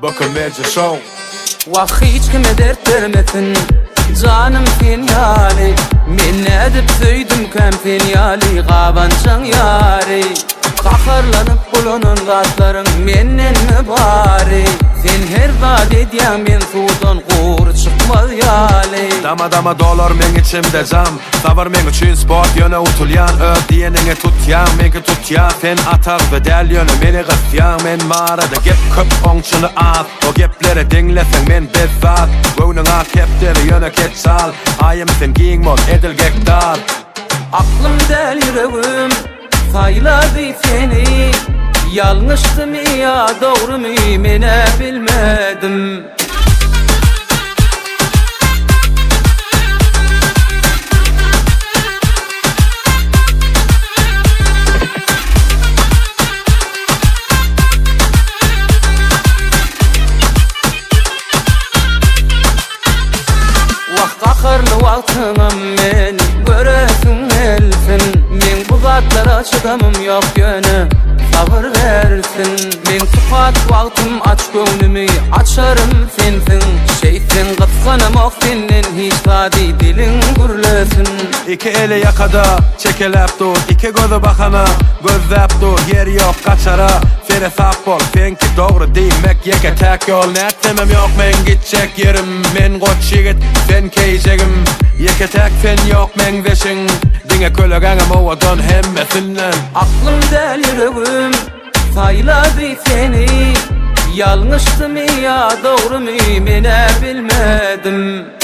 Bakın Magic Show. Vah hiç kime dert vermesin canım fenyali. Men edip söydüm kem fenyali qabançan yari. Qaharlanıp bulunun qatların menden mi bari? Sen her vaat edyen men sudan qur çıkmaz yali. Dama dolar men içimde cam. Savar men üçün sport yöne utulyan. Diyenine tutyan, menki tutyan. Sen atar ve del yöne meni qıtyan. Men marada gep köp onçunu at. O geplere dinlesen men bezat. Gönün at kepleri yöne keçal. Ayım sen giyin mod edilgek dar. Aklım del yüreğim sayladı seni. Yanlıştı mı ya doğru mu mene bilmedim. Qaharlı vaktınım men göresin elsin. Men bu zatlara çıdamım yok yönü sabır versin. Men tukat vaktim aç gönlümü açarım sensin. Şeysin kıtsanım ok senin hiç vadi dilin gürlesin. İki eli yakada çekelep dur. İki gözü bakana gözlep dur. Yer yok kaçara seni sap bol. Senki doğru deymek yeke tek yol. Netlemem yok men gidecek yerim. Men koç yigit sen keyeceğim. Yeke tek sen yok men veşin. Dine kölegenim ovadan hemmesinden. Aklım del yüreğim sayladı seni. Yanlıştı mı ya doğru mu mene bilmedim.